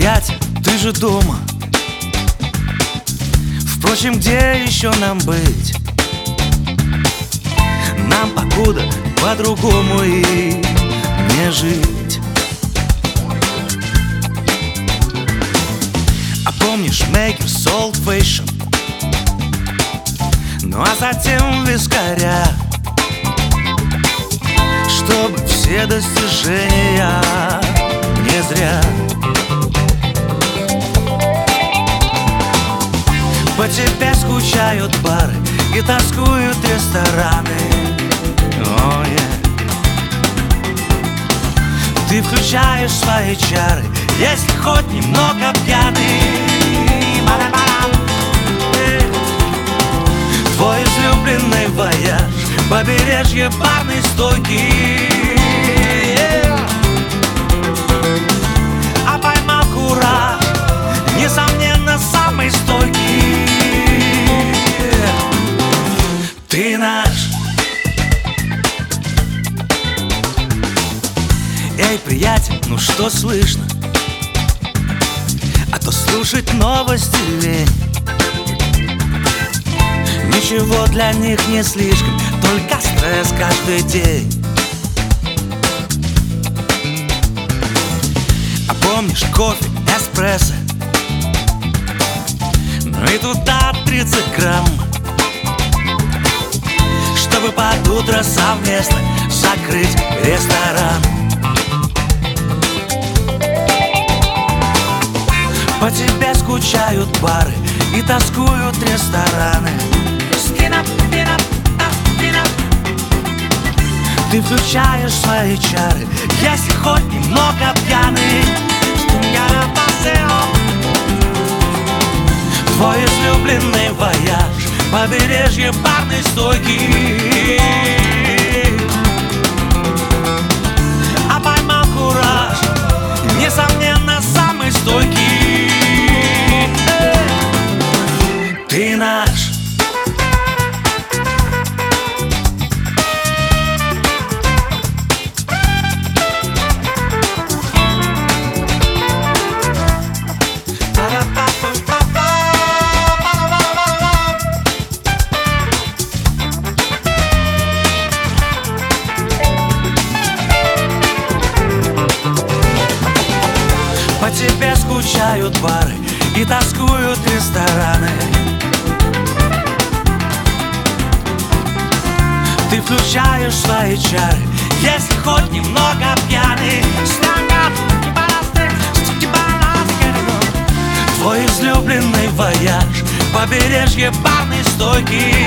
приятель, ты же дома. Впрочем, где еще нам быть? Нам покуда по-другому и не жить. А помнишь Makers Old Fashion? Ну а затем вискаря, чтобы все достижения не зря. По тебе скучают бары и тоскуют рестораны. Oh, yeah. Ты включаешь свои чары, если хоть немного пьяный. Твой излюбленный вояж, побережье барной стойки. А поймал кураж, несомненно, самый стойкий. Ты наш. Эй, приятель, ну что слышно? А то слушать новости лень. Ничего для них не слишком, только стресс каждый день. А помнишь кофе, эспрессо? Ну и туда 30 грамм, чтобы под утро совместно закрыть ресторан. По тебе скучают бары и тоскуют рестораны. Ты включаешь свои чары, если хоть немного пьяный. Твой излюбленный вояж, побережье барной стойки. А поймал кураж, несомненно, самый стойкий. Ты наш. По тебе скучают бары и тоскуют рестораны. Ты включаешь свои чары, если хоть немного пьяный. Твой излюбленный вояж, побережье барной стойки.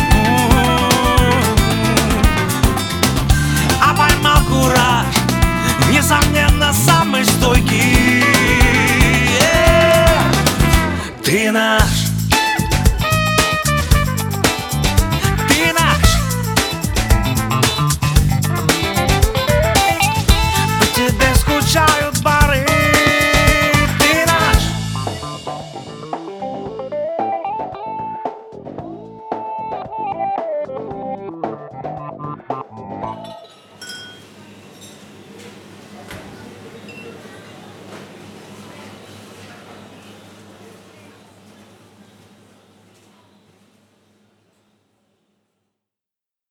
А поймал кураж, несомненно, самый стойкий. Ты наш.